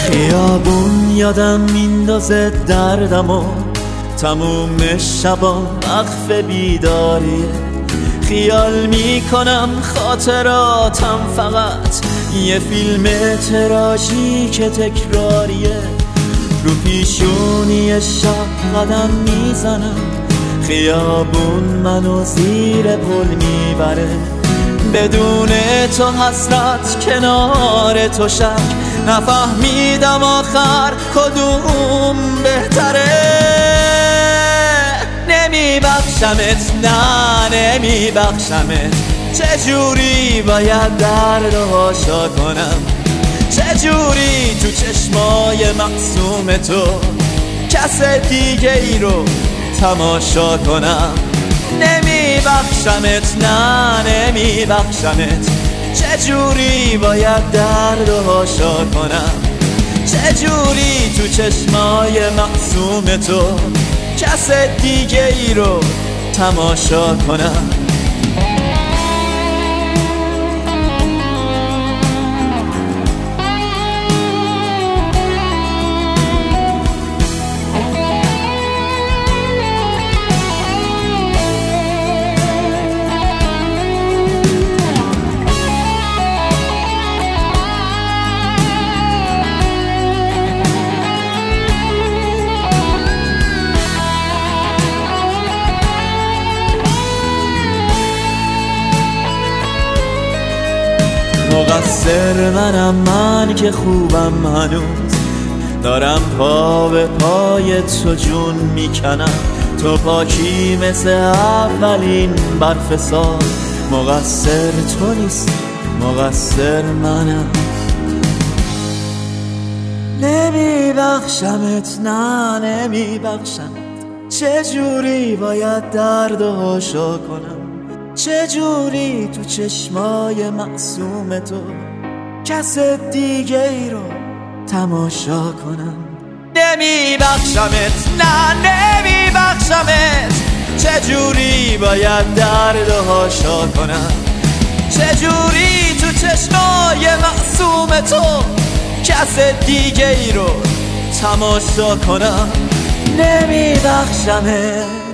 خیابون یادم میندازه دردم و تموم شبام وقف بیداریه. خیال میکنم خاطراتم فقط یه فیلم تراژیک تکراریه. رو پیشونی شب قدم میزنم، خیابون منو زیر پل میبره. بدون تو حسرت، کنار تو شک، نفهمیدم آخر کدوم بهتره. نمیبخشمت، نه نمیبخشمت. چجوری باید درد و هاشا کنم؟ چجوری تو چشمای معصوم تو کس دیگه ای رو تماشا کنم؟ نمیبخشمت، نه نمیبخشمت. چجوری باید درد و هاشا کنم؟ چجوری تو چشمای معصوم تو کس دیگه ای رو تماشا کنم؟ مقصر منم، من که خوبم هنوز، دارم پا به پای تو جون میکنم. تو پاکی مثل اولین برف سال. مقصر تو نیست، مقصر منم. نمیبخشمت، نه نمیبخشمت. چجوری باید درد و هاشا کنم؟ چجوری تو چشمای معصوم تو کس دیگه ای رو تماشا کنم؟ نمیبخشمت، نه نمیبخشمت. چجوری باید درد و هاشا کنم؟ چجوری تو چشمای معصوم تو کس دیگه ای رو تماشا کنم؟ نمیبخشمت.